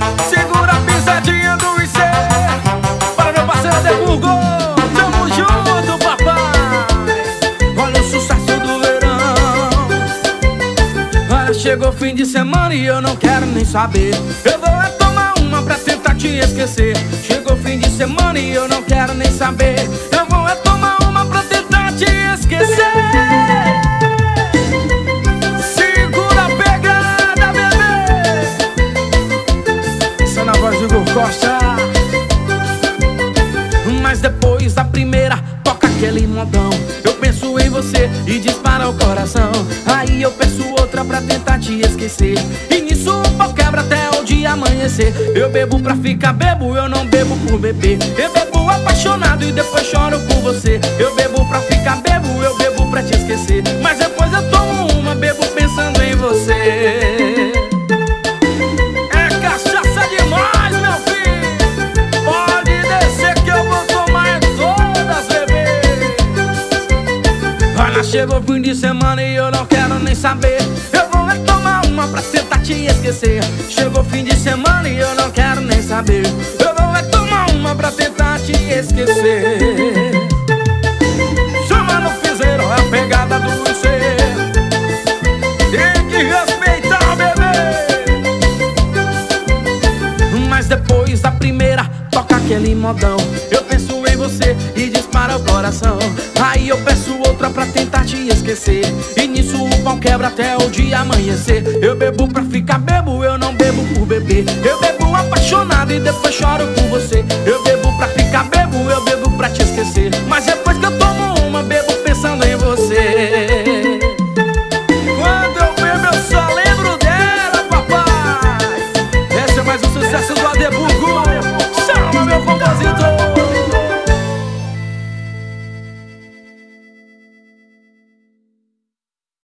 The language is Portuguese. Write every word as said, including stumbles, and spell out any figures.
Segura a pisadinha do I C. Para meu parceiro de Burgos, tamo junto, papai. Olha o sucesso do verão. Olha, chegou o fim de semana e eu não quero nem saber. Eu vou é tomar uma pra tentar te esquecer. Chegou o fim de semana e eu não quero nem saber. Eu vou é tomar uma pra tentar te esquecer. Segura a pegada, bebê. Isso é na voz do Igor Costa. Mas depois da primeira, toca aquele modão. Eu penso em você e dispara o coração. Aí eu peço outra pra tentar te esquecer. E nisso o pau quebra até o dia amanhecer. Eu bebo pra ficar bebo, eu não bebo por beber. Eu bebo apaixonado e depois choro por você. Eu bebo pra ficar bebo, eu bebo pra te esquecer. Mas depois eu tomo uma, bebo pensando em você. É cachaça demais, meu filho. Pode descer que eu vou tomar todas, bebê. Olha, chegou o fim de semana e eu não quero nem saber. Eu vou é tomar uma pra tentar te esquecer. Chegou o fim de semana e eu não quero nem saber. Eu vou é tomar uma pra tentar te esquecer. Chama no piseiro, é a pegada do I C. Tem que respeitar, bebê. Mas depois da primeira, toca aquele modão. Eu penso em você e dispara o coração. Aí eu peço outra pra tentar te esquecer. E nisso o pau quebra até o dia amanhecer. Eu bebo pra ficar bebo, eu não bebo por beber. Eu bebo apaixonado e depois choro por